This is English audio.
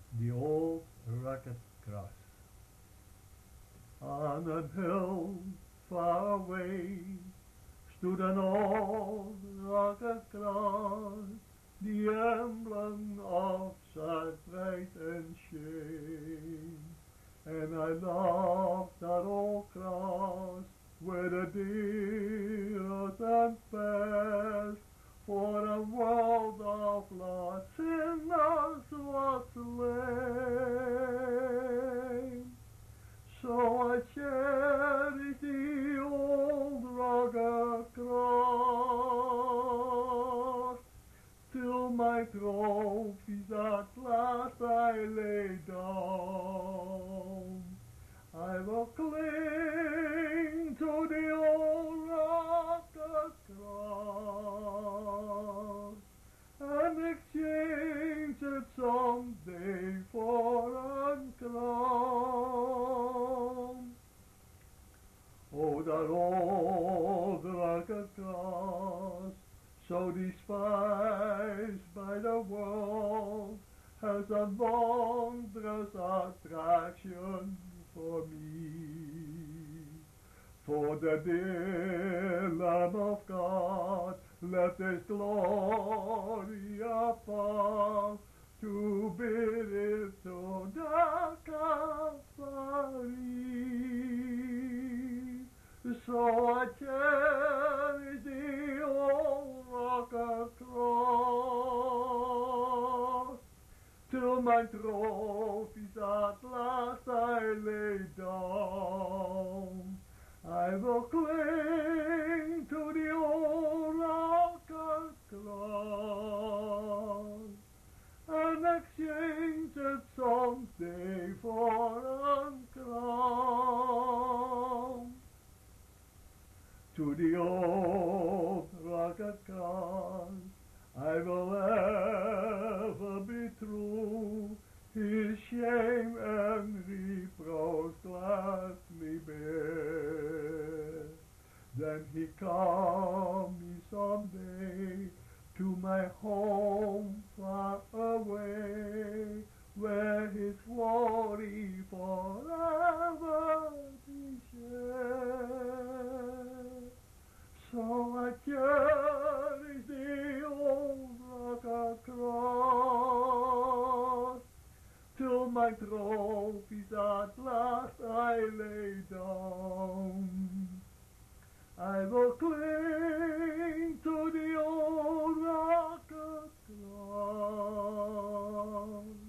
The old rugged cross. On a hill far away stood an old rugged cross, the emblem of sad pride and shame. And I loved that old cross where the dearest and best for a world of lost sinners was slain. So I cherish the old rugged cross till my trophies at last I lay down. I will cling to the old rugged cross and exchange it someday for a crown. Oh, that old rugged cross, so despised by the world, has a wondrous attraction for me. For the dear Lamb of God left His glory above to bid it to the Calvary. So I cherish the old rugged cross till my trophies at last I lay down. I will cling to the old rugged cross and exchange it someday for a crown. To the old rugged cross I will ever be true, His shame and reproach gladly bear. Then He call me someday to my home far away, where His glory forever He share. So I cherish the old rugged cross till my trophies at last I lay down. I will cling to the old rugged cross.